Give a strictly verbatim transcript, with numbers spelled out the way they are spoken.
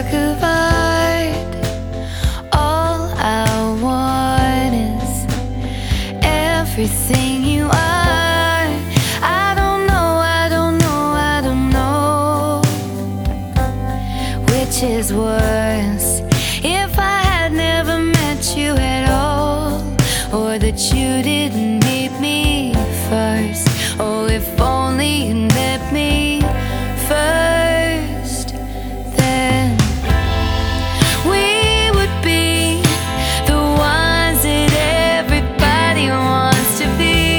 work of art. All I want is everything you are. I don't know, I don't know, I don't know which is worse.